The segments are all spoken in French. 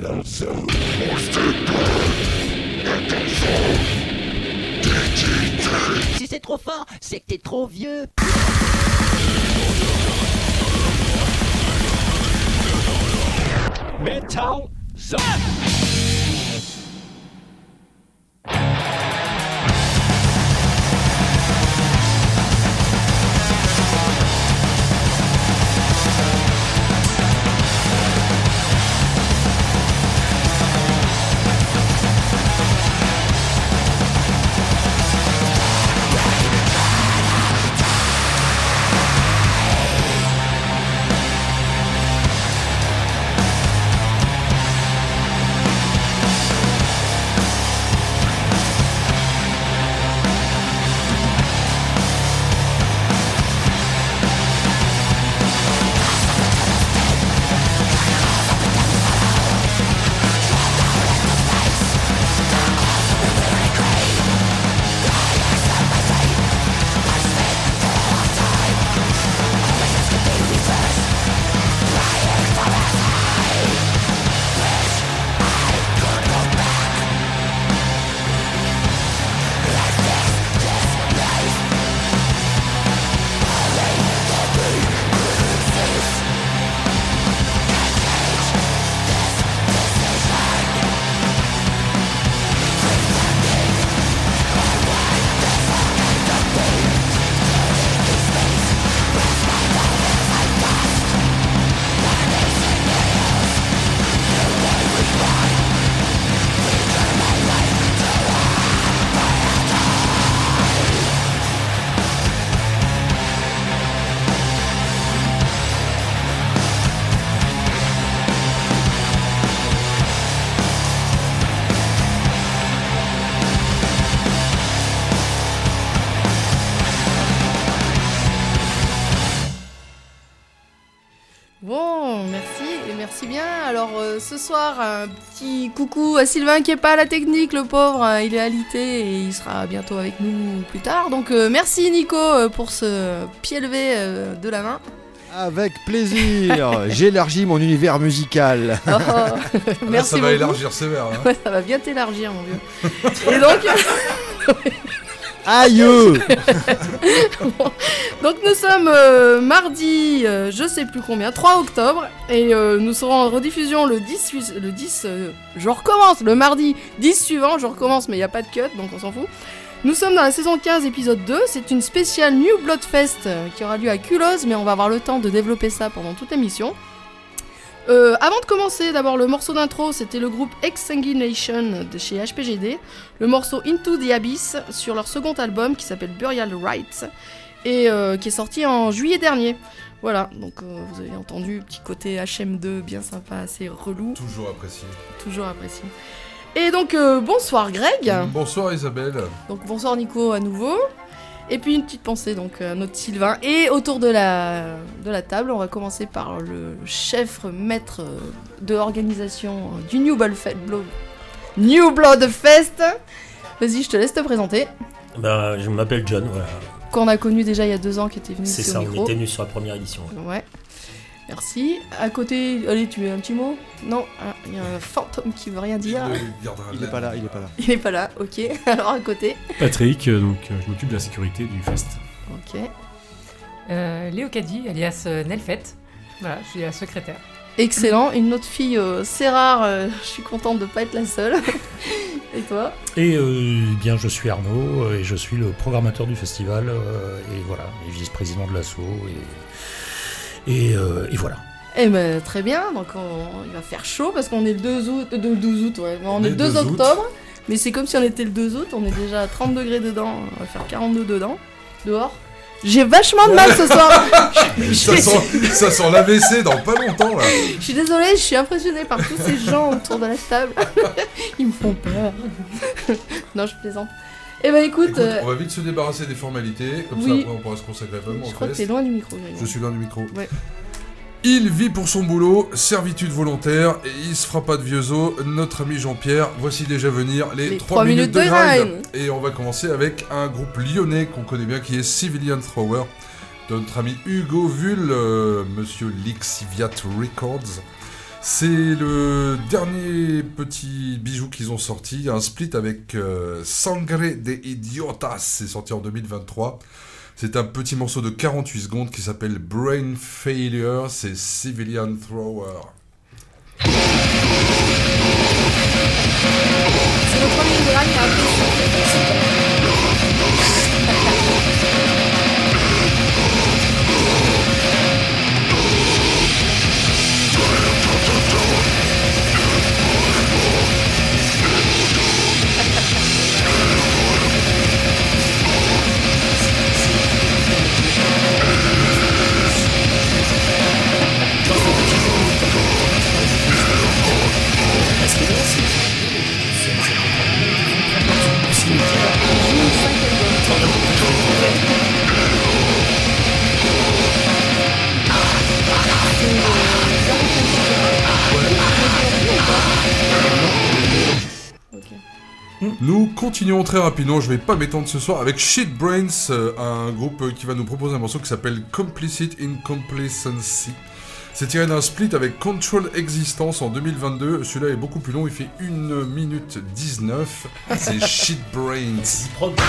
Si c'est trop fort, c'est que t'es trop vieux. Metal Zone. Bon, merci, et merci bien. Alors ce soir, un petit coucou à Sylvain qui est pas à la technique, le pauvre, il est alité et il sera bientôt avec nous plus tard. Donc merci Nico pour ce pied levé de la main. Avec plaisir, j'élargis mon univers musical. Oh, merci ça va beaucoup. élargir sévère. Hein. Ouais, ça va bien t'élargir mon vieux. Et donc... Aïe. Bon, donc nous sommes mardi, je sais plus combien, 3 octobre, et nous serons en rediffusion le 10 je recommence, le mardi 10 suivant, je recommence mais il n'y a pas de cut, donc on s'en fout. Nous sommes dans la saison 15, épisode 2, c'est une spéciale New Blood Fest qui aura lieu à Culose, mais on va avoir le temps de développer ça pendant toute l'émission. Avant de commencer, d'abord le morceau d'intro, c'était le groupe Exsanguination de chez HPGD, le morceau Into the Abyss sur leur second album qui s'appelle Burial Rites et qui est sorti en juillet dernier. Voilà, donc vous avez entendu, petit côté HM2 bien sympa, assez relou. Toujours apprécié. Toujours apprécié. Et donc bonsoir Greg. Bonsoir Isabelle. Donc bonsoir Nico à nouveau. Et puis une petite pensée donc à notre Sylvain. Et autour de la table, on va commencer par le chef maître de l'organisation du New Blood Fest. Vas-y, je te laisse te présenter. Ben, je m'appelle John, voilà. Qu'on a connu déjà il y a 2 ans, qui était venu C'est ici ça, au on micro. était venu sur la première édition. Ouais. Merci. À côté, allez, tu mets un petit mot ? Non, il y a un fantôme qui veut rien dire. Il est pas là. Il est pas là, ok. Alors à côté. Patrick, donc je m'occupe de la sécurité du fest. Ok. Léo Caddy, alias Nelfet. Voilà, je suis la secrétaire. Excellent. Une autre fille, c'est rare. Je suis contente de pas être la seule. Et toi ? Et bien, je suis Arnaud et je suis le programmateur du festival et voilà, et vice-président de l'asso et voilà. Eh ben très bien. Donc il va faire chaud parce qu'on est le 12 août, ouais. On est le 2 octobre. Mais c'est comme si on était le 2 août. On est déjà à 30 degrés dedans. On va faire 42 dedans. Dehors. J'ai vachement de mal ce soir. Ça sent l'AVC dans pas longtemps là. Je suis désolée, je suis impressionnée par tous ces gens autour de la table. Ils me font peur. Non, je plaisante. Eh ben écoute, on va vite se débarrasser des formalités, comme oui. ça après on pourra se consacrer vraiment au je crois que fest. t'es loin du micro. Je suis loin du micro. Ouais. Il vit pour son boulot, servitude volontaire, et il se fera pas de vieux os, notre ami Jean-Pierre. Voici déjà venir les 3 minutes de grind. Et on va commencer avec un groupe lyonnais qu'on connaît bien qui est Civilian Thrower, de notre ami Hugo Vull, monsieur Lixiviat Records. C'est le dernier petit bijou qu'ils ont sorti, un split avec Sangre de Idiotas, c'est sorti en 2023. C'est un petit morceau de 48 secondes qui s'appelle Brain Failure, c'est Civilian Thrower. C'est le premier drame et après Nous continuons très rapidement, je vais pas m'étendre ce soir, avec Shit Brains, un groupe qui va nous proposer un morceau qui s'appelle Complicit in Complacency. C'est tiré d'un split avec Control Existence en 2022, celui-là est beaucoup plus long, il fait 1 minute 19, c'est Shit Brains.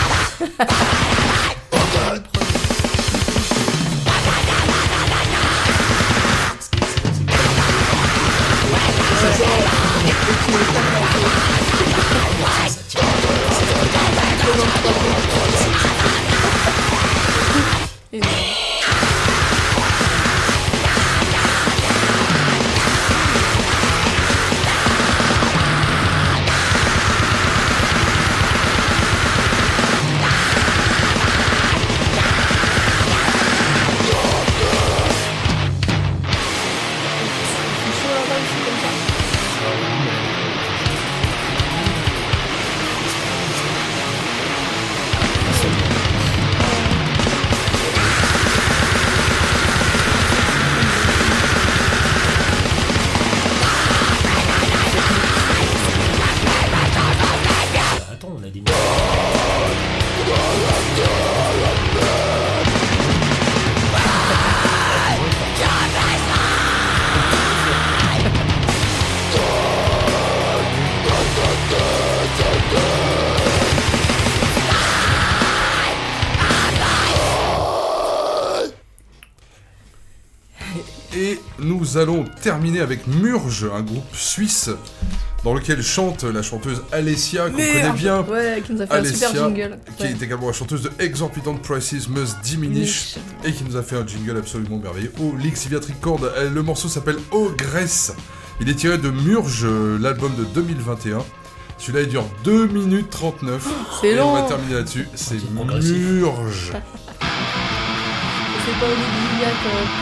Et nous allons terminer avec Murge, un groupe suisse dans lequel chante la chanteuse Alessia, qu'on connaît bien. Ouais, qui nous a fait Alessia, un super jingle. qui est également la chanteuse de Exorbitant Prices Must Diminish, et qui nous a fait un jingle absolument merveilleux. Oh, Lixiviat Record, le morceau s'appelle Ogress. Il est tiré de Murge, l'album de 2021. Celui-là, il dure 2 minutes 39. C'est long. On va terminer là-dessus. C'est Murge. C'est pas Olivier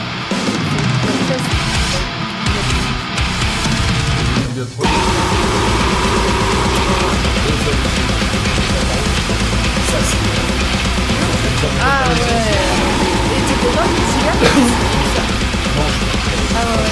Ah ouais. Et tu peux pas Olivier Ah ouais.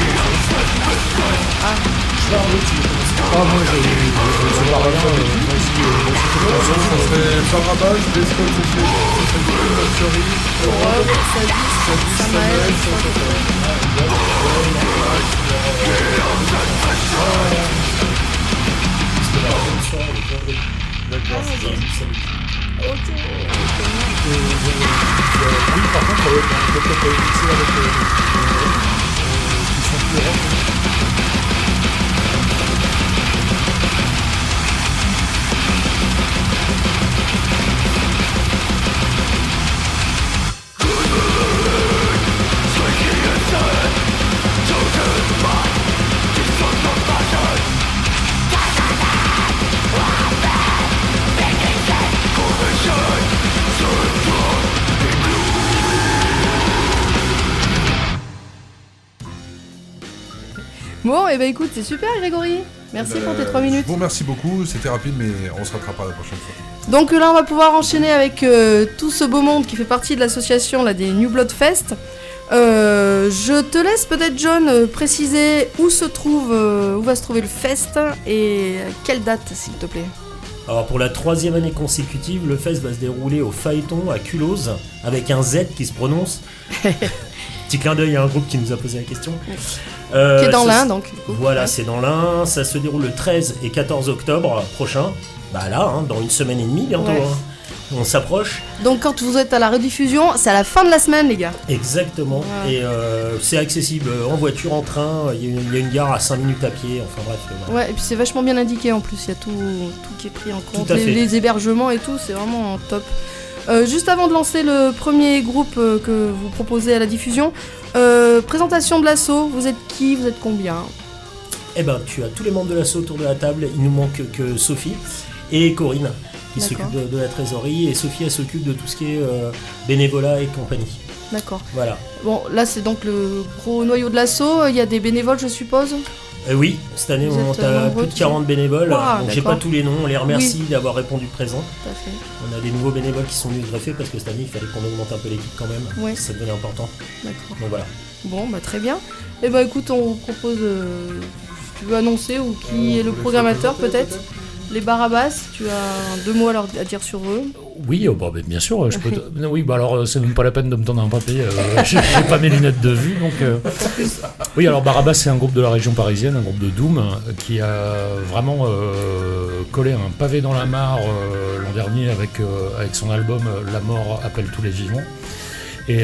Ah, moi, je Ça serait Barabas, Descott, Factory, Rob, Sadis, Samael, D'accord. Ok. Oui, par contre, peut-être mixer avec qui sont plus rock. Bon, et ben écoute, c'est super Grégory. Merci pour tes 3 minutes. Bon, merci beaucoup, c'était rapide, mais on se rattrapera la prochaine fois. Donc là, on va pouvoir enchaîner avec tout ce beau monde qui fait partie de l'association là, des New Blood Fest. Je te laisse peut-être, John, préciser où va se trouver le fest et quelle date, s'il te plaît. Alors pour la 3e année consécutive, le fest va se dérouler au Phaéton à Culose, avec un Z qui se prononce. Petit clin d'œil à un groupe qui nous a posé la question. Qui est dans l'Ain, donc. Du coup. Voilà, c'est dans l'Ain. Ça se déroule le 13 et 14 octobre prochain. Bah là, hein, dans une semaine et demie bientôt. Ouais. Hein. On s'approche. Donc quand vous êtes à la rediffusion, c'est à la fin de la semaine, les gars. Exactement. Ouais. Et c'est accessible en voiture, en train. Il y a une gare à 5 minutes à pied. Enfin bref. Voilà. Ouais, et puis c'est vachement bien indiqué en plus. Il y a tout qui est pris en compte. Tout à fait. Les hébergements et tout, c'est vraiment top. Juste avant de lancer le premier groupe que vous proposez à la diffusion, présentation de l'assaut, vous êtes qui, vous êtes combien? Eh ben, tu as tous les membres de l'assaut autour de la table. Il nous manque que Sophie et Corinne qui D'accord. s'occupent de la trésorerie. Et Sophie, elle s'occupe de tout ce qui est bénévolat et compagnie. D'accord. Voilà. Bon, là c'est donc le gros noyau de l'assaut. Il y a des bénévoles, je suppose. Oui, cette année Vous on êtes, a nombreux, plus de 40 bénévoles. Wow, Donc j'ai d'accord. pas tous les noms. On les remercie d'avoir répondu présent. Tout à fait. On a des nouveaux bénévoles qui sont venus greffer parce que cette année il fallait qu'on augmente un peu l'équipe quand même. Ouais. Ça devenait important. D'accord. Donc voilà. Bon, bah très bien. Et bah écoute, on vous propose. Tu veux annoncer ou qui est le programmateur peut-être? Les Barabas, tu as 2 mots à dire sur eux. Oui, bien sûr, je peux. Oui, bah alors c'est même pas la peine de me tendre un papier. J'ai pas mes lunettes de vue, donc. Oui, alors Barabas, c'est un groupe de la région parisienne, un groupe de Doom, qui a vraiment collé un pavé dans la mare l'an dernier avec son album La mort appelle tous les vivants. Et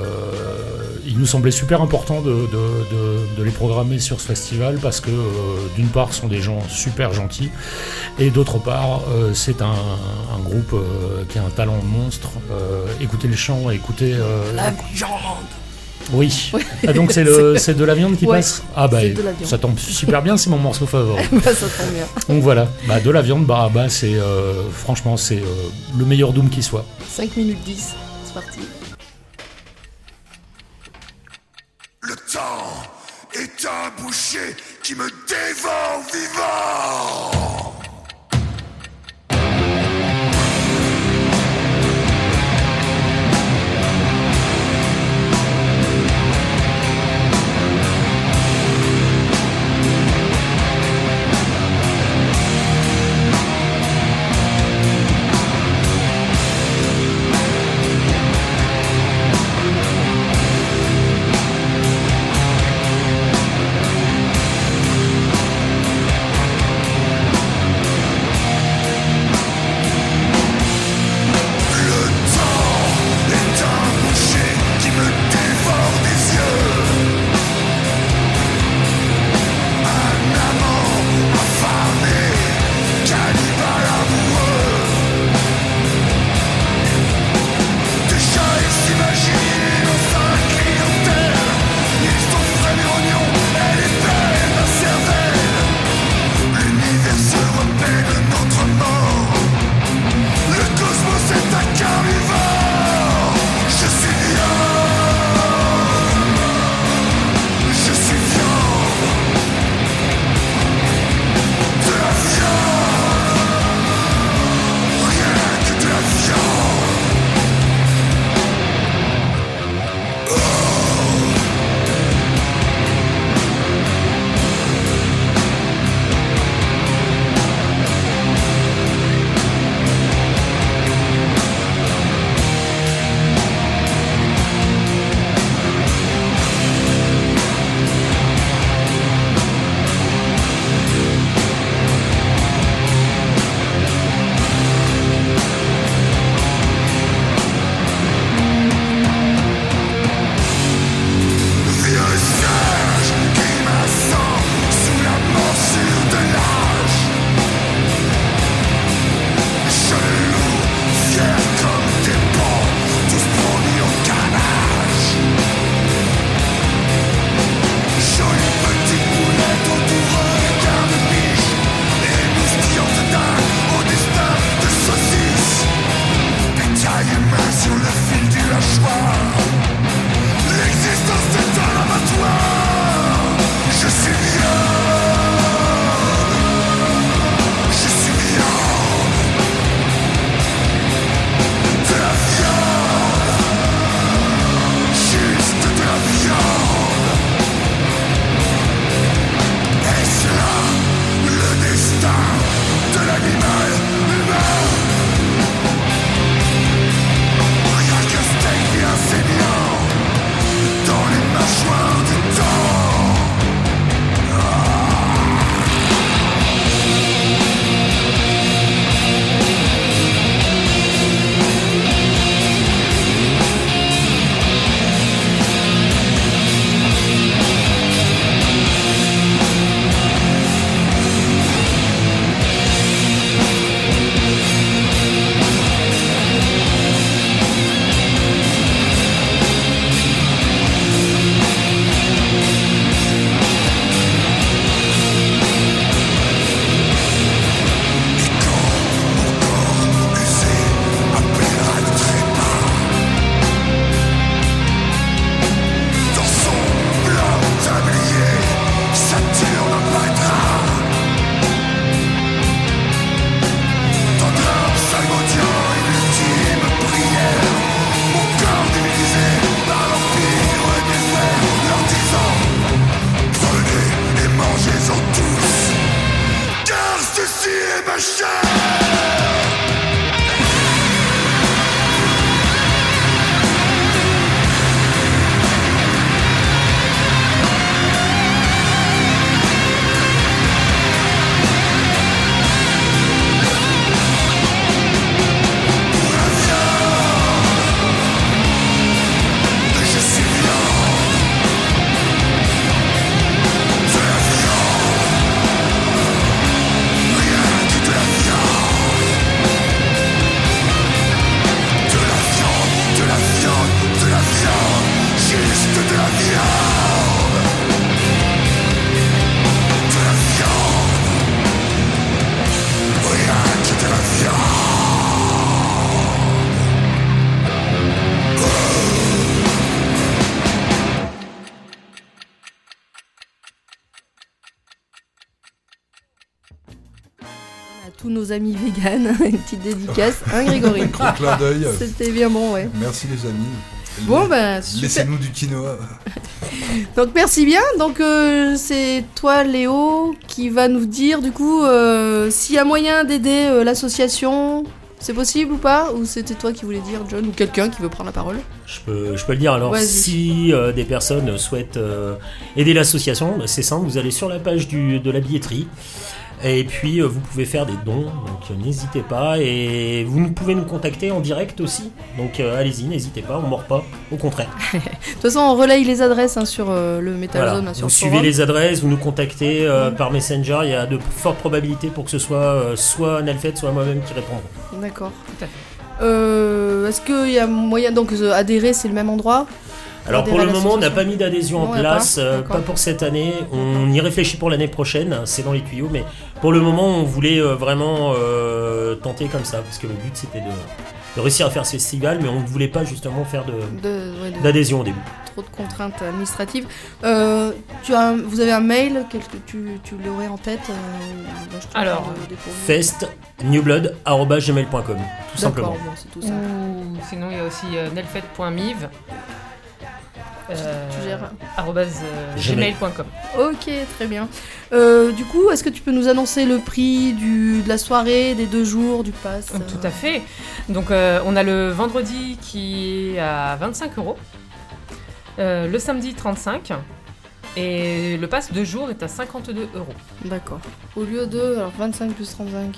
il nous semblait super important de les programmer sur ce festival parce que d'une part, ce sont des gens super gentils et d'autre part, c'est un groupe qui a un talent monstre. Écoutez le chant, écoutez... La viande. Oui. Ah, donc c'est de la viande qui Ouais, passe. Ah bah c'est de la viande. ça tombe super bien, c'est mon morceau favori. Bah ça tombe bien. Donc voilà, bah, de la viande, Barabas, c'est franchement c'est le meilleur Doom qui soit. 5 minutes 10, c'est parti. Le temps est un boucher qui me dévore vivant. tous nos amis véganes. Une petite dédicace, hein Grégory. Gros clin d'œil. C'était bien bon, ouais. Merci les amis. Bon, bah, super. Laissez-nous du quinoa. Donc merci bien. Donc c'est toi Léo qui va nous dire du coup s'il y a moyen d'aider l'association. C'est possible ou pas? Ou c'était toi qui voulais dire, John, ou quelqu'un qui veut prendre la parole? Je peux le dire. Alors, Vas-y. si des personnes souhaitent aider l'association, bah, c'est simple, vous allez sur la page de la billetterie. Et puis, vous pouvez faire des dons, donc n'hésitez pas. Et vous pouvez nous contacter en direct aussi. Donc, allez-y, n'hésitez pas, on ne mord pas, au contraire. De toute façon, on relaye les adresses hein, sur le Metal Voilà. Zone, hein, sur Vous le suivez forum. les adresses, vous nous contactez par Messenger. Il y a de fortes probabilités pour que ce soit soit Nelfet, soit moi-même qui répondront. D'accord. Tout à fait. Est-ce qu'il y a moyen donc adhérer, c'est le même endroit? Alors pour Adhérer le à moment, on n'a l'association. pas mis d'adhésion Non, en il y a place, pas D'accord. pas pour cette année. On y réfléchit pour l'année prochaine, c'est dans les tuyaux. Mais pour le moment, on voulait vraiment tenter comme ça, parce que le but c'était de réussir à faire ce festival, mais on ne voulait pas justement faire d'adhésion au début. Trop de contraintes administratives. Vous avez un mail, tu l'aurais en tête je te Alors, parle de dépourvu. fest@gmail.com, tout simplement. D'accord, bon, c'est tout ça. Ou sinon, il y a aussi nelfet.miv. Tu gères. @gmail.com. Ok, très bien. Du coup, est-ce que tu peux nous annoncer le prix de la soirée, des 2 jours, du pass Tout à fait. Donc, on a le vendredi qui est à 25 €, le samedi 35 et le pass 2 jours est à 52 €. D'accord. Au lieu de 25 plus 35.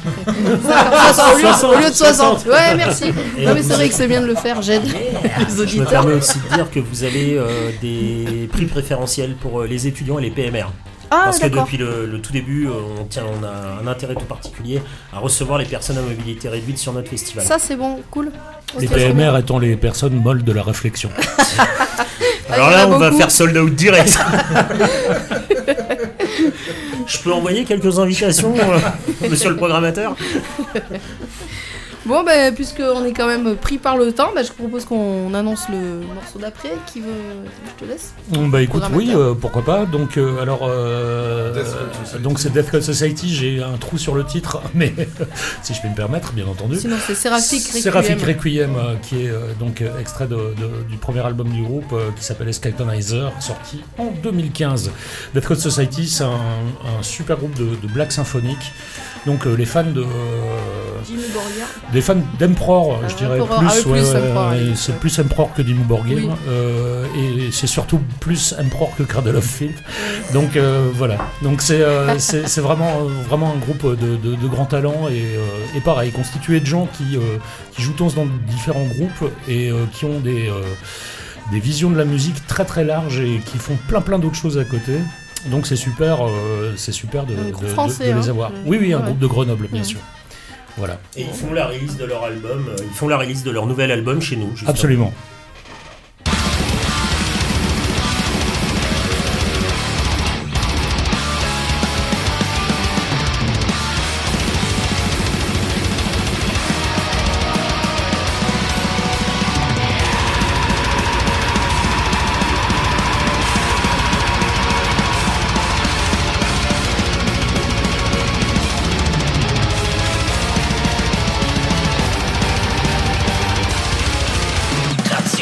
au lieu de 60. Ouais, merci. Et Non, mais c'est vous- vrai que c'est bien de le faire, j'aide les Je me auditeurs. permets aussi de dire que vous avez des prix préférentiels pour les étudiants et les PMR. Ah, Parce que d'accord. depuis le tout début, on a un intérêt tout particulier à recevoir les personnes à mobilité réduite sur notre festival. Ça, c'est bon, cool. Les Ok, c'est bien. PMR étant les personnes molles de la réflexion. Alors il y en là, a on va beaucoup. faire sold out direct. Je peux envoyer quelques invitations, monsieur le programmateur? Bon, ben, puisqu'on est quand même pris par le temps, je propose qu'on annonce le morceau d'après. Qui veut. Je te laisse. Bah écoute, oui, Programmateur. pourquoi pas. Donc, Death Cult Society. donc c'est Death Cult Society. J'ai un trou sur le titre, mais si je peux me permettre, bien entendu. Sinon, c'est Seraphic Requiem. Seraphic Requiem, qui est donc extrait du premier album du groupe qui s'appelle Escaltonizer, sorti en 2015. Death Cult Society, c'est un super groupe de black symphonique. Donc les fans Jimmy Borgir. des fans d'Emperor, Ah, je dirais Emperor. plus, Ah oui, plus Emperor, allez, c'est ouais. plus Emperor que Dimmu Borgir, Oui. et c'est surtout plus Emperor que Cradle of Filth. Donc voilà, donc c'est vraiment un groupe de grands talents et pareil, constitué de gens qui jouent tous dans différents groupes et qui ont des visions de la musique très très larges et qui font plein d'autres choses à côté. Donc c'est super Un groupe de français, les hein. avoir. Oui, un Ouais. groupe de Grenoble, bien Ouais. sûr. Voilà. Et ils font la release de leur album, ils font la release de leur nouvel album chez nous. justement. Absolument. That's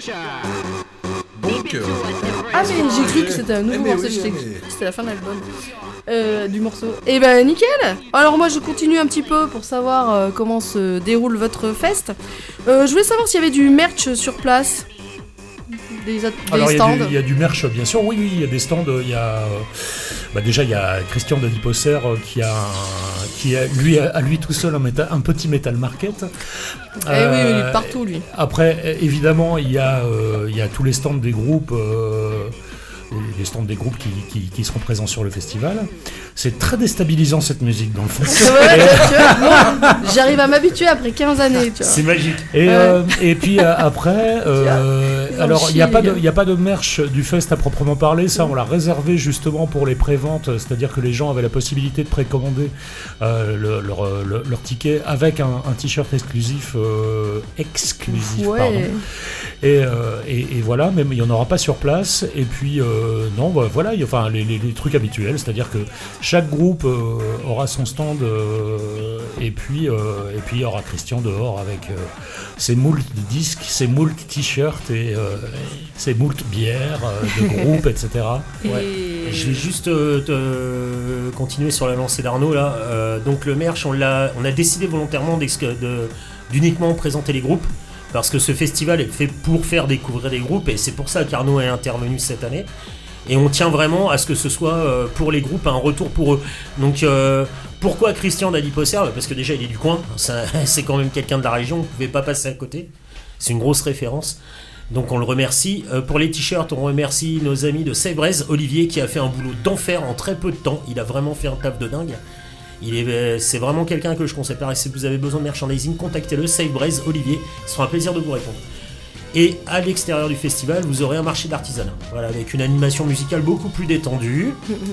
Donc, Ah mais j'ai cru que c'était un nouveau morceau, j'étais cru que c'était la fin de l'album du morceau. Et ben nickel. Alors moi je continue un petit peu pour savoir comment se déroule votre fest. Je voulais savoir s'il y avait du merch sur place. Des stands. Il y a du merch, bien sûr. Oui, il y a des stands. Il y a déjà il y a Christian d'Adiposer qui a lui tout seul un petit metal market. Oui, partout lui. Après, évidemment, il y a tous les stands des groupes. Les stands des groupes qui seront présents sur le festival. C'est très déstabilisant cette musique dans le fond. J'arrive à m'habituer après 15 années. Tu vois. C'est magique. Et puis après, alors il n'y a pas de merch du fest à proprement parler. Ça, on l'a réservé justement pour les préventes, c'est-à-dire que les gens avaient la possibilité de précommander leur ticket avec un t-shirt exclusif. Ouais. Pardon. Et voilà, mais il n'y en aura pas sur place. Et puis non, voilà, enfin les trucs habituels, c'est-à-dire que chaque groupe aura son stand et puis il y aura Christian dehors avec ses moult disques, ses moult t-shirts et ses moult bières de groupe, etc. Ouais. Je vais juste continuer sur la lancée d'Arnaud là. Donc le merch, on a décidé volontairement d'uniquement présenter les groupes. Parce que ce festival est fait pour faire découvrir des groupes et c'est pour ça qu'Arnaud est intervenu cette année. Et on tient vraiment à ce que ce soit pour les groupes un retour pour eux. Donc pourquoi Christian d'Adiposer ? Parce que déjà il est du coin, c'est quand même quelqu'un de la région, on ne pouvait pas passer à côté. C'est une grosse référence. Donc on le remercie. Pour les t-shirts, on remercie nos amis de Save Braise, Olivier qui a fait un boulot d'enfer en très peu de temps. Il a vraiment fait un taf de dingue. C'est vraiment quelqu'un que je conseille. Et si vous avez besoin de merchandising, contactez-le, Save Braise, Olivier, ce sera un plaisir de vous répondre. Et à l'extérieur du festival, vous aurez un marché d'artisanat, voilà, avec une animation musicale beaucoup plus détendue.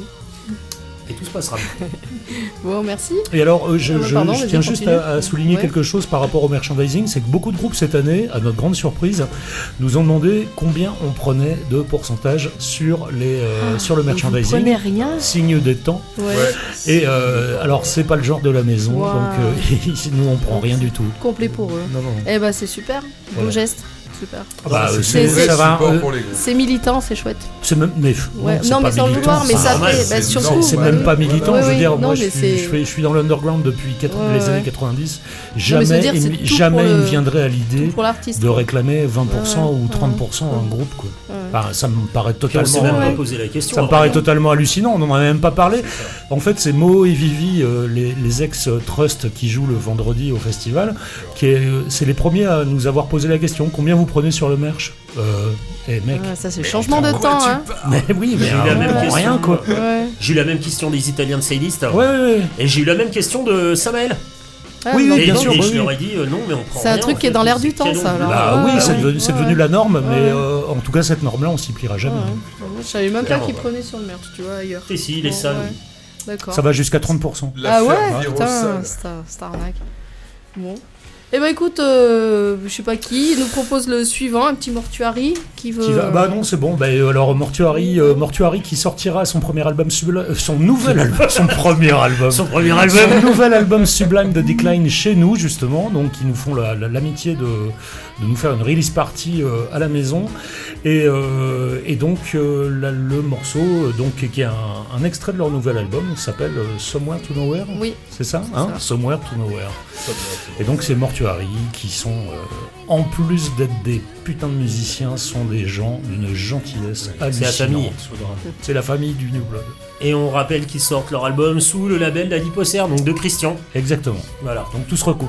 Et tout se passera bien. Bon, merci. Et alors, je tiens juste à souligner quelque chose par rapport au merchandising, c'est que beaucoup de groupes cette année, à notre grande surprise, nous ont demandé combien on prenait de pourcentage sur le merchandising. Vous prenez rien. Signe des temps. Ouais. Et alors, c'est pas le genre de la maison, donc nous on prend rien du tout. Complet pour eux. Non. Eh ben c'est super. Beau geste. Super. C'est militant, c'est chouette. C'est même, mais non, mais sans le vouloir, mais ça fait surtout. C'est même pas militant. Je veux dire, non, moi, je suis dans l'underground depuis les années 90. Jamais il me viendrait à l'idée de réclamer 20% ou 30% à un groupe, quoi. Enfin, ça me paraît totalement. On s'est même pas posé la question. Ça me paraît totalement hallucinant. On n'en a même pas parlé. En fait, c'est Mo et Vivi, les ex-Trust qui jouent le vendredi au festival, c'est les premiers à nous avoir posé la question. Combien vous prenez sur le merch? Mec. Ça c'est changement de temps, hein. Mais oui, mais j'ai eu la même question, rien quoi. J'ai eu la même question des Italiens de Sailist. Ouais. Et j'ai eu la même question de Samuel. Oui, bien sûr. Et je leur ai dit non, mais on prend. C'est un truc qui est dans l'air du temps, ça. Alors. C'est devenu la norme, mais en tout cas cette norme-là, on s'y pliera jamais. Je savais même pas qu'ils prenaient sur le merch, tu vois, ailleurs. Si, les salles. D'accord. Ça va jusqu'à 30%. Ah ouais, putain, c'est arnaque. Bon. Eh ben écoute, je sais pas qui nous propose le suivant, un petit Mortuary qui veut. Bah non, c'est bon. Alors Mortuary qui sortira son premier album, son nouvel album, son nouvel album Sublime de Decline chez nous justement. Donc ils nous font l'amitié de nous faire une release party à la maison et donc le morceau qui est un extrait de leur nouvel album s'appelle Somewhere to Nowhere. Oui. C'est ça, hein? Somewhere to Nowhere. Et donc c'est Mortuary qui sont, en plus d'être des putains de musiciens, sont des gens d'une gentillesse hallucinante. C'est la famille. C'est la famille du New Blood. Et on rappelle qu'ils sortent leur album sous le label d'Adiposer, donc de Christian. Exactement. Voilà. Donc tout se recoupe.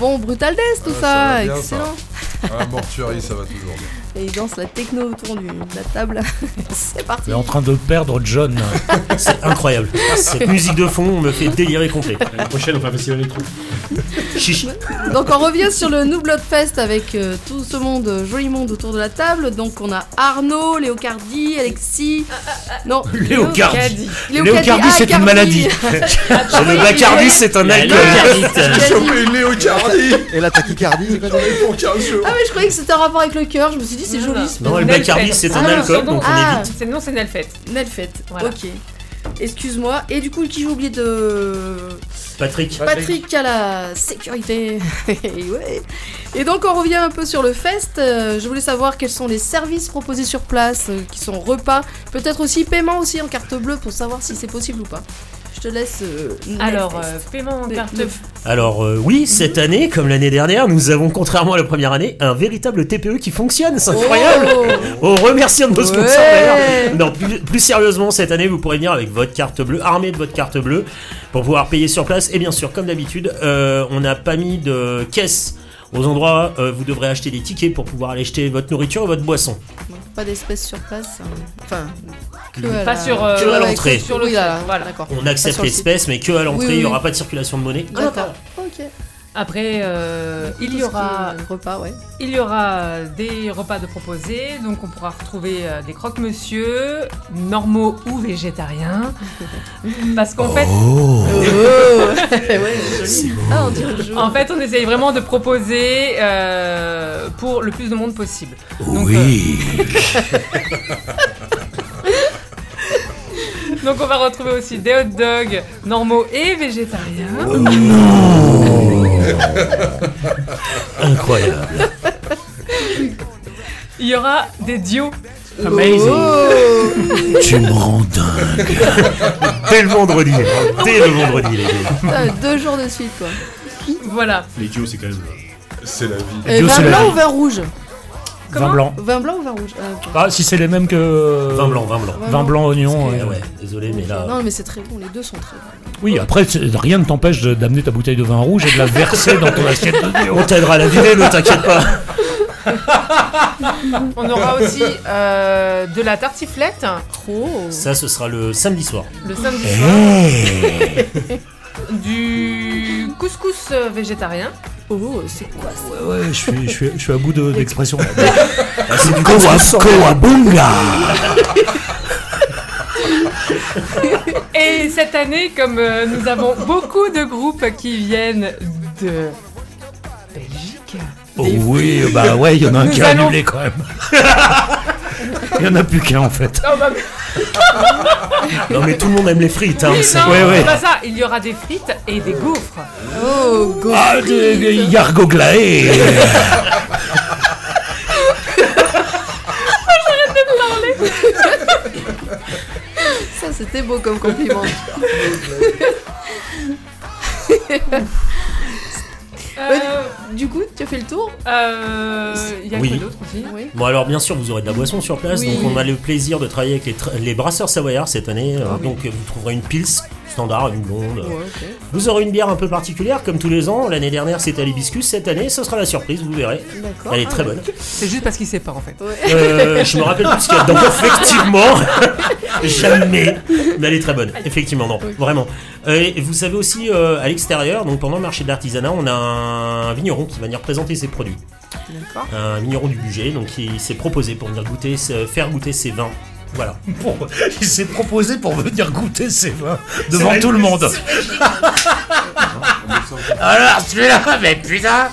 bon Brutal Death, tout Ah, ça, ça va bien, excellent. Ah, Mortuary, ça va toujours bien. Et il danse la techno autour de la table. C'est parti. On est en train de perdre John. C'est incroyable. Cette musique de fond me fait délirer complet. L'année prochaine, on fait un festival électro. Chichi. Donc on revient sur le New Blood Fest avec tout ce monde, joli monde autour de la table. Donc on a Arnaud, Léocardi, Alexis. Non, Léocardi. Léocardi, C'est une maladie. Le Bacardi, c'est un alcool. J'ai chopé une Léocardi. Et la tachycardie, c'est quoi ça? Pour 15 jours. Ah mais je croyais que c'était un rapport avec le cœur. Je me suis dit c'est Non, joli. non. ce Non, le nom. Bacardi, c'est un Ah, alcool, son nom. donc on Ah. évite. C'est non, c'est Nelfet. Nelfet. Voilà. Ok. Excuse-moi. Et du coup, qui j'ai oublié de. Patrick. Patrick à la sécurité. Ouais. Et donc on revient un peu sur le fest. Je voulais savoir quels sont les services proposés sur place, qui sont repas, peut-être aussi paiement aussi en carte bleue pour savoir si c'est possible ou pas. Je te laisse. Alors, Nelfest. paiement en carte. Alors oui, cette année, comme l'année dernière, nous avons, contrairement à la première année, un véritable TPE qui fonctionne. C'est incroyable. On remercie nos sponsors d'ailleurs. Non, plus sérieusement, cette année, vous pourrez venir avec votre carte bleue, armée de votre carte bleue, pour pouvoir payer sur place. Et bien sûr, comme d'habitude, on n'a pas mis de caisse aux endroits. Vous devrez acheter des tickets pour pouvoir aller acheter votre nourriture et votre boisson. Donc, pas d'espèces sur place. Enfin, Pas sur Que à l'entrée. sur le Oui, là, voilà. d'accord. On Pas accepte sur le site. l'espèce, mais que à l'entrée. Oui, Il n'y oui. aura pas de circulation de monnaie. D'accord. Ok. Après, il y aura repas, ouais. des repas de proposés, donc on pourra retrouver des croque-monsieur, normaux ou végétariens, parce qu'en fait, Ouais, joli. Ah, on dirait le jeu. en fait, on essaye vraiment de proposer pour le plus de monde possible. Donc, donc on va retrouver aussi des hot dogs normaux et végétariens. Incroyable. Il y aura des dios. Tu me rends dingue. Dès le vendredi. Dès le vendredi, les gars. Putain, 2 jours de suite, quoi. Voilà. Les duos, c'est quand même. C'est la vie. Et Dieu, vin c'est la blanc vie. ou vin rouge? Vin blanc. Vin blanc ou vin rouge? Ah, ok. Ah, si c'est les mêmes que. Vin blanc. Vin blanc, oignon. Ah ouais, désolé, mais là. Non, mais c'est très bon, les deux sont très bons. Oui, après, rien ne t'empêche d'amener ta bouteille de vin rouge et de la verser dans ton assiette de Dieu. On t'aidera à la vider, ne t'inquiète pas. On aura aussi de la tartiflette Oh. Ça, ce sera le samedi soir. le samedi soir. Du couscous végétarien. Oh, c'est quoi ça? Ouais, je suis à bout d'expression. C'est du Coabunga. Et cette année, comme nous avons beaucoup de groupes qui viennent de Belgique. Oh oui, bah ouais, il y en a un Nous qui a allons- annulé quand même. Il y en a plus qu'un en fait. Oh, bah, Non, mais tout le monde aime les frites. Hein. oui, c'est- non, ouais, ouais. c'est pas ça. Il y aura des frites et des gaufres. Oh, go. Ah, des Yargoglaé. Ça, c'était beau comme compliment. Du coup, tu as fait le tour? Il y a Oui. quoi d'autre aussi? Oui. Bon, alors bien sûr, vous aurez de la boisson sur place. Oui. Donc, on a le plaisir de travailler avec les brasseurs savoyards cette année. Donc, vous trouverez une pils standard, une blonde. Ouais, ok. Vous aurez une bière un peu particulière, comme tous les ans. L'année dernière, c'était à l'hibiscus. Cette année, ce sera la surprise, vous verrez. D'accord. Elle est Ah, très ouais. bonne. C'est juste parce qu'il sait pas en fait. Je me rappelle plus ce qu'il y a dedans, effectivement. Jamais. Mais elle est très bonne, effectivement, non, vraiment. Et vous savez aussi, à l'extérieur, donc pendant le marché de l'artisanat, on a un vigneron qui va venir présenter ses produits. D'accord. Un vigneron du budget, donc il s'est proposé pour venir faire goûter ses vins. Voilà. Bon, il s'est proposé pour venir goûter ses vins devant tout le monde. Alors celui-là, mais putain.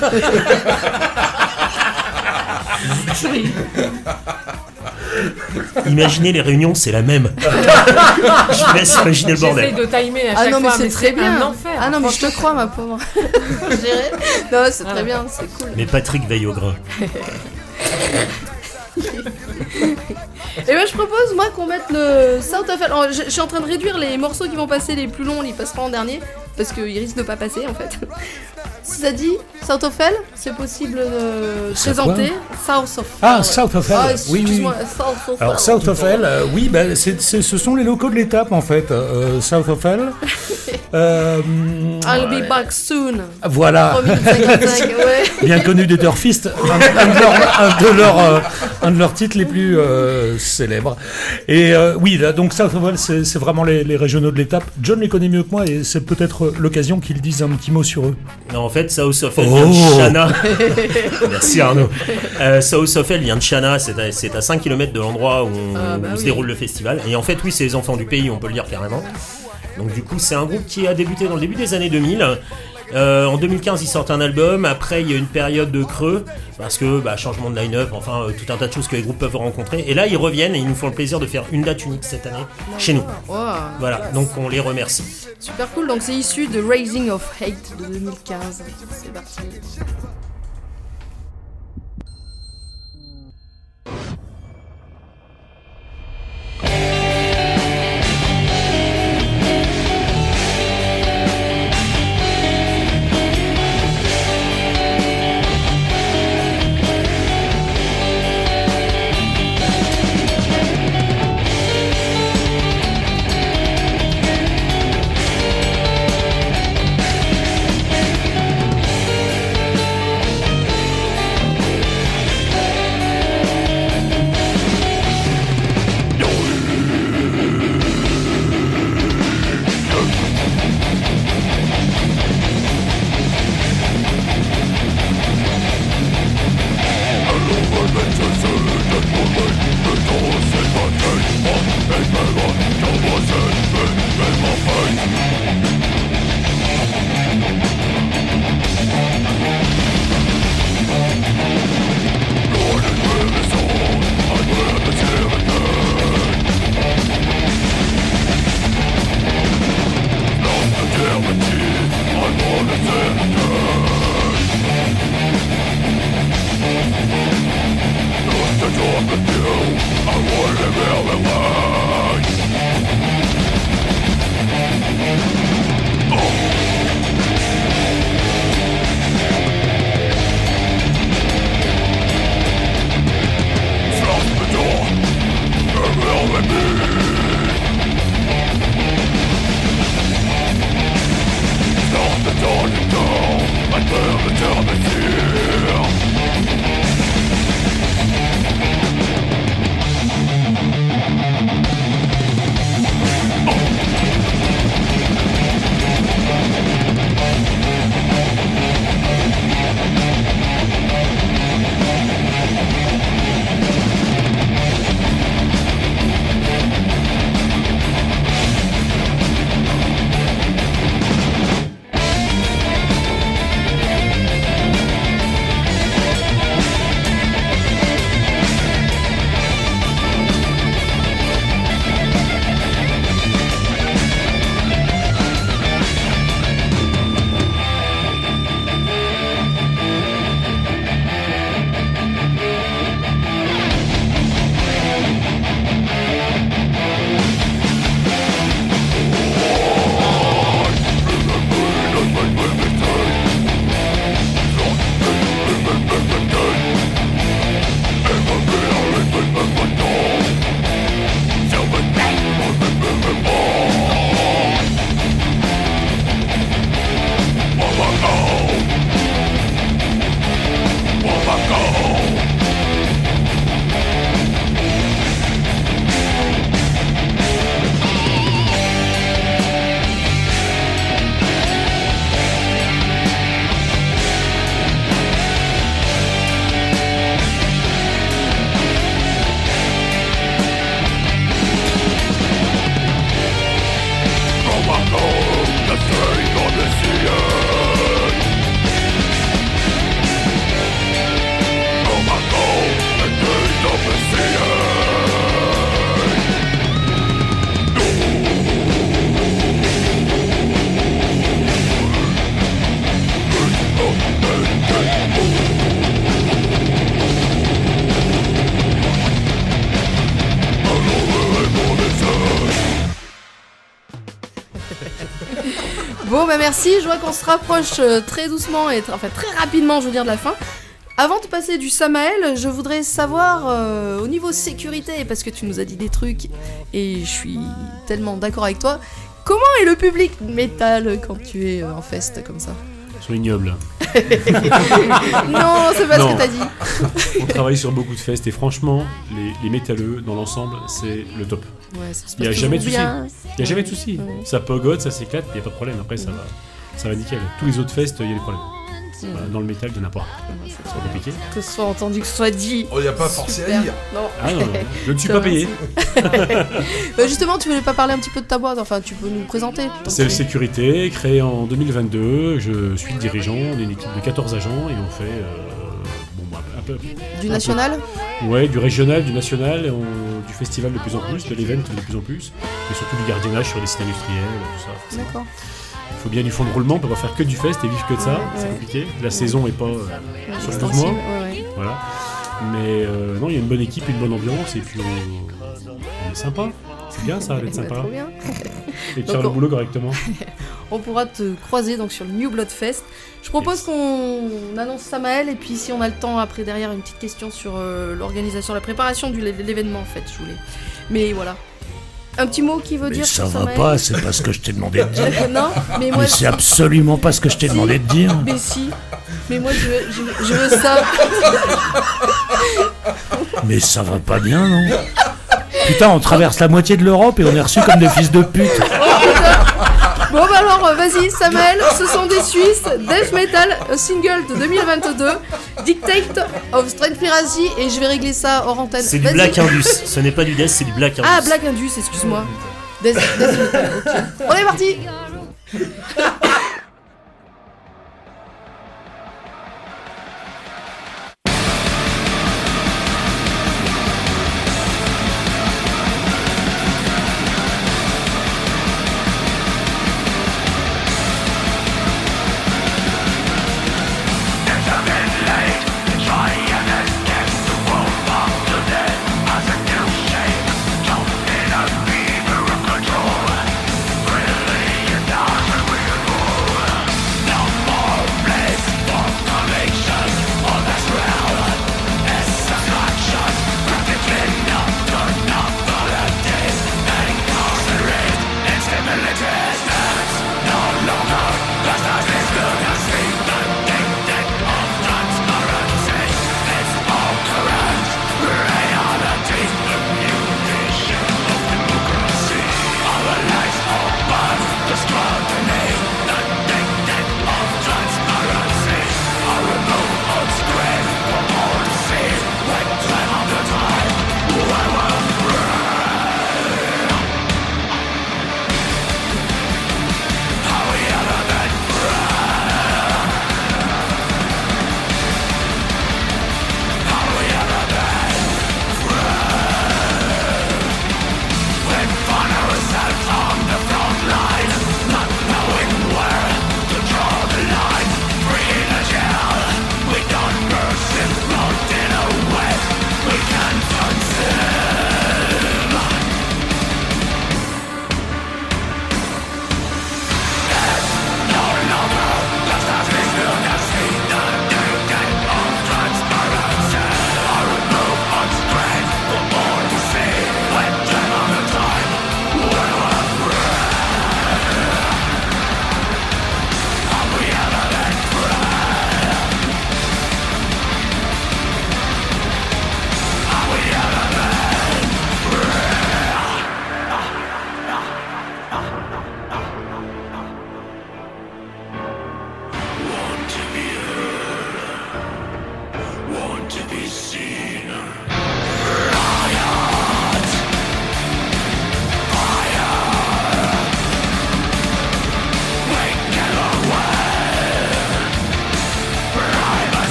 Imaginez les réunions, c'est la même. Je vous laisse imaginer le J'essaye bordel. de timer à Ah chaque non, mais fois, c'est très bien. un enfer. Ah non, mais je te crois, ma pauvre. Je dirais. Non, c'est très bien, c'est cool. Mais Patrick veille au grain. Et ben je propose moi qu'on mette le South of... Alors, je suis en train de réduire les morceaux qui vont passer les plus longs, ils passeront en dernier. parce qu'il risque de pas passer en fait. Ça dit South of Hell, c'est possible de présenter South of Hell. Ah, South of Hell, oui. Excuse-moi, South of Alors, Hell. South of Hell, oui, bah, ce sont les locaux de l'étape en fait. South of Hell. I'll be back soon. Voilà. 3 minutes 55, ouais. Bien connu des Turfistes, un de leurs titres les plus célèbres. Et oui, là, donc South of Hell, c'est vraiment les régionaux de l'étape. John les connaît mieux que moi et c'est peut-être l'occasion qu'il dise un petit mot sur eux. Non, en fait, South of Hell vient de Chana. Merci Arnaud. South of Hell vient de Chana, c'est à 5 km de l'endroit où se déroule le festival. Et en fait, oui, c'est les enfants du pays, on peut le dire carrément. Donc du coup, c'est un groupe qui a débuté dans le début des années 2000. En 2015, ils sortent un album. Après, il y a une période de creux parce que changement de line-up, enfin tout un tas de choses que les groupes peuvent rencontrer. Et là, ils reviennent et ils nous font le plaisir de faire une date unique cette année chez nous. Wow. Voilà, donc on les remercie. Super cool, donc c'est issu de Rising of Hate de 2015. C'est parti. Bon, bah merci. Je vois qu'on se rapproche très doucement et très rapidement, je veux dire, de la fin. Avant de passer du Samael, je voudrais savoir au niveau sécurité, parce que tu nous as dit des trucs et je suis tellement d'accord avec toi. Comment est le public métal quand tu es en fest comme ça? Ils sont ignobles. Non, c'est pas ce que t'as dit. On travaille sur beaucoup de fests et franchement, les métalleux dans l'ensemble, c'est le top. Ouais, ça se Il n'y a passe jamais de toujours souci. bien. Il n'y a jamais de souci. Ouais. Ça pogote, ça s'éclate, il n'y a pas de problème. Après, ça va nickel. Tous les autres fests, il y a des problèmes. Voilà, dans le métal, il n'y en a pas. C'est trop compliqué. Que ce soit entendu, que ce soit dit. On n'y a pas forcé à Super. lire. Non. Ah non, je ne suis pas payé. Justement, tu voulais pas parler un petit peu de ta boîte? Enfin, tu peux nous présenter. C'est le Sécurité, créé en 2022. Je suis le dirigeant. On est une équipe de 14 agents et on fait un peu. Du national? Ouais, du régional, du national, du festival de plus en plus, de l'event de plus en plus, et surtout du gardiennage sur les sites industriels, tout ça. forcément. D'accord. Il faut bien du fond de roulement, on peut pas faire que du fest et vivre que de ça, Ouais, c'est ouais. compliqué. La saison est pas sur 12 Extensive, mois, ouais. voilà. Mais non, il y a une bonne équipe, une bonne ambiance, et puis on est sympa. C'est bien ça, d'être sympa. Trop bien. Et de faire le boulot correctement. On pourra te croiser donc sur le New Blood Fest. Je propose qu'on annonce Samael et puis si on a le temps après derrière une petite question sur l'organisation, la préparation de l'événement en fait, je voulais. Mais voilà. Un petit mot qui veut Mais dire ça sur va Samael. pas, c'est pas ce que je t'ai demandé de dire. Non, mais moi Mais c'est absolument pas ce que je t'ai demandé de dire. Mais si. Mais moi je veux ça. Mais ça va pas bien, non? Putain, on traverse la moitié de l'Europe et on est reçus comme des fils de pute. Bon bah alors vas-y Samael, ce sont des Suisses, Death Metal, single de 2022, Dictate of Strength Piracy, et je vais régler ça hors antenne. C'est du Vas-y. Black Indus. Ce n'est pas du Death, c'est du Black Indus. Ah, Black Indus, excuse-moi. Death Metal, ok. On est parti. Control. Really, you're not.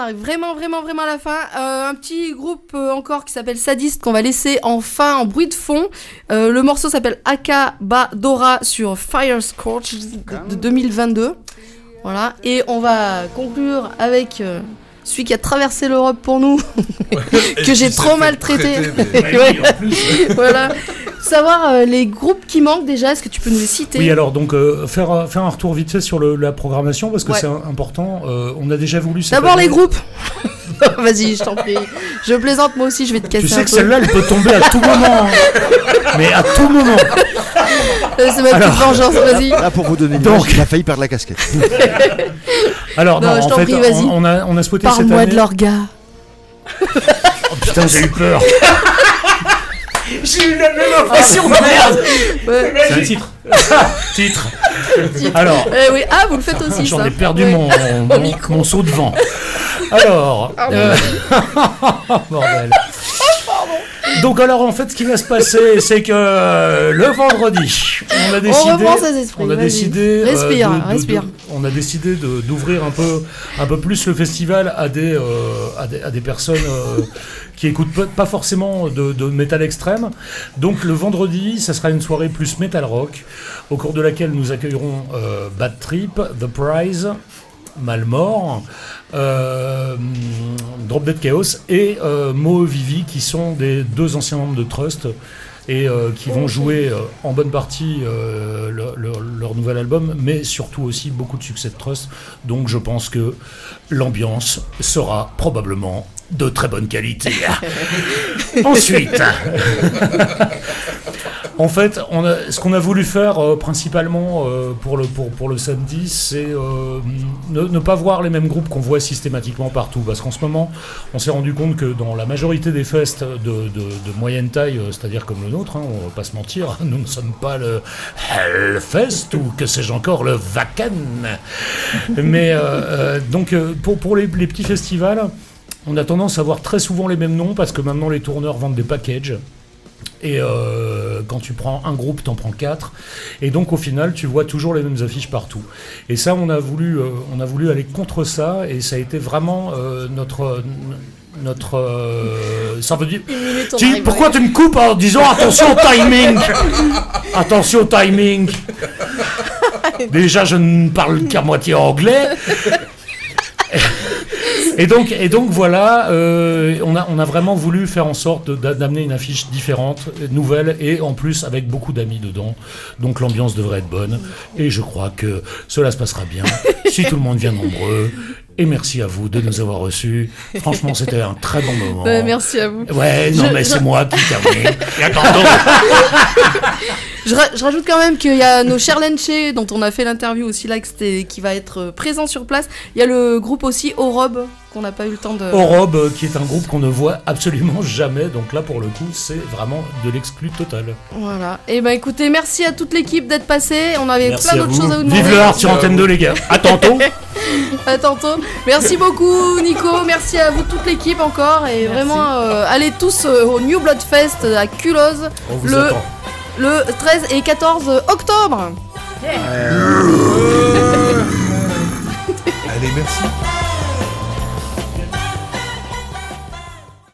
arrive vraiment à la fin. Un petit groupe encore qui s'appelle Sadist qu'on va laisser en fin, en bruit de fond. Le morceau s'appelle Akabadora sur Fire Scorch de 2022. Voilà. Et on va conclure avec celui qui a traversé l'Europe pour nous, que j'ai trop maltraité. Voilà. Savoir les groupes qui manquent déjà, est-ce que tu peux nous les citer? Oui, alors donc faire un retour vite fait sur la programmation parce que c'est important. On a déjà voulu. D'abord les groupes. Vas-y, je t'en prie. Je plaisante moi aussi, je vais te casser un peu. Tu sais que celle-là, elle peut tomber à tout moment. Mais à tout moment. C'est ma petite vengeance, vas-y. Là, pour vous donner une image, il a failli perdre la casquette. Alors, non, en fait, on a souhaité cette année... Parle-moi de leur gars. Oh putain, j'ai eu peur. J'ai eu la même impression, merde. C'est un titre. Titre. Alors. Oui, vous le faites aussi. J'en ai perdu mon saut de vent. Alors. Bordel. Donc alors en fait ce qui va se passer c'est que le vendredi on a décidé on a décidé d'ouvrir un peu plus le festival à des personnes qui écoutent pas forcément de métal extrême. Donc le vendredi ça sera une soirée plus metal rock au cours de laquelle nous accueillerons Bad Trip, The Prize, Malmort, Drop Dead Chaos et Moe Vivi qui sont des deux anciens membres de Trust et qui vont jouer en bonne partie leur nouvel album mais surtout aussi beaucoup de succès de Trust, donc je pense que l'ambiance sera probablement de très bonne qualité. Ensuite en fait, ce qu'on a voulu faire principalement pour le samedi, c'est ne pas voir les mêmes groupes qu'on voit systématiquement partout. Parce qu'en ce moment, on s'est rendu compte que dans la majorité des fests de moyenne taille, c'est-à-dire comme le nôtre, on va pas se mentir, nous ne sommes pas le Hellfest ou que sais-je encore, le Wacken. Mais donc pour les petits festivals, on a tendance à voir très souvent les mêmes noms parce que maintenant les tourneurs vendent des packages. Et quand tu prends un groupe, t'en prends 4. Et donc au final, tu vois toujours les mêmes affiches partout. Et ça, on a voulu aller contre ça. Et ça a été vraiment notre ça veut dire. Pourquoi tu me coupes en disant attention au timing? Attention au timing. Déjà, je ne parle qu'à moitié anglais. Et donc voilà, on a vraiment voulu faire en sorte d'amener une affiche différente, nouvelle, et en plus avec beaucoup d'amis dedans. Donc l'ambiance devrait être bonne, et je crois que cela se passera bien, si tout le monde vient nombreux. Et merci à vous de nous avoir reçus. Franchement, c'était un très bon moment. Merci à vous. Ouais, non, mais c'est moi qui termine. Je rajoute quand même qu'il y a nos chers Lenché, dont on a fait l'interview aussi là, qui va être présent sur place. Il y a le groupe aussi Orob, qu'on n'a pas eu le temps de... Orob, qui est un groupe qu'on ne voit absolument jamais. Donc là, pour le coup, c'est vraiment de l'exclu total. Voilà. Et ben écoutez, merci à toute l'équipe d'être passée. On avait plein d'autres choses à vous demander. Vive le Hard sur Antenne 2, les gars. À tantôt. À tantôt. Merci beaucoup, Nico. Merci à vous, toute l'équipe encore. Et vraiment, allez tous au New Blood Fest à Culose. On vous attend. Le 13 et 14 octobre. Allez, merci.